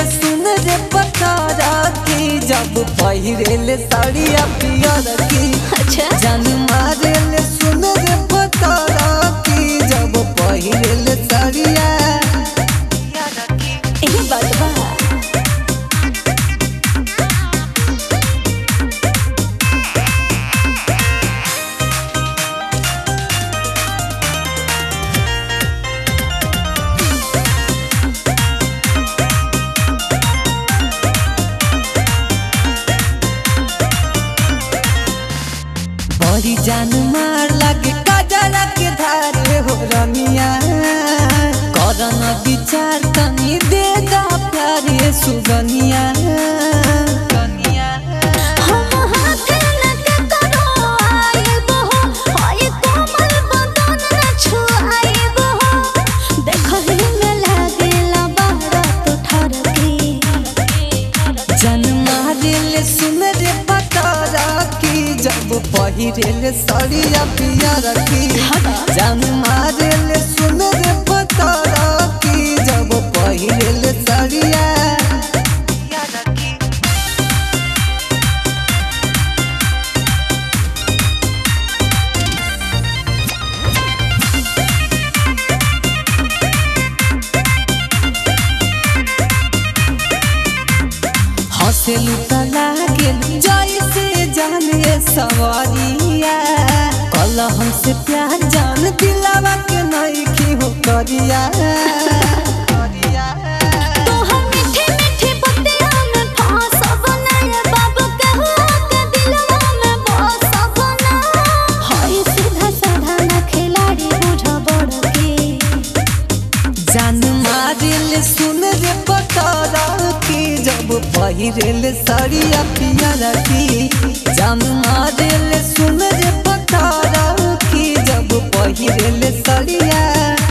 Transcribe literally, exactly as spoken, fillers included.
सुन रे पतारा की जब पहिरेले साड़िया पियर की। अच्छा जान मारेले सुन रे पतारा की जब पहिरेले साड़िया यही बात बा। बड़ी जान मार लागे काजरा के धारे हो रमिया। करन विचार तनी दे दा प्यारे सुगनिया। जब पहिरेले साड़िया पियर की। जान मारेले सुन रे पतारा की जब पहिरेले साड़िया हंसे लुटा लागे जैसे जाने सवारिया। कल हमसे प्यार जान दिलावा के नहीं की हो करिया। जान मारिले सुन रे पतारा की जब पहिरेले साड़िया पियर की। जान मारेले सुन रे पतारा की जब पहिरेले साड़िया।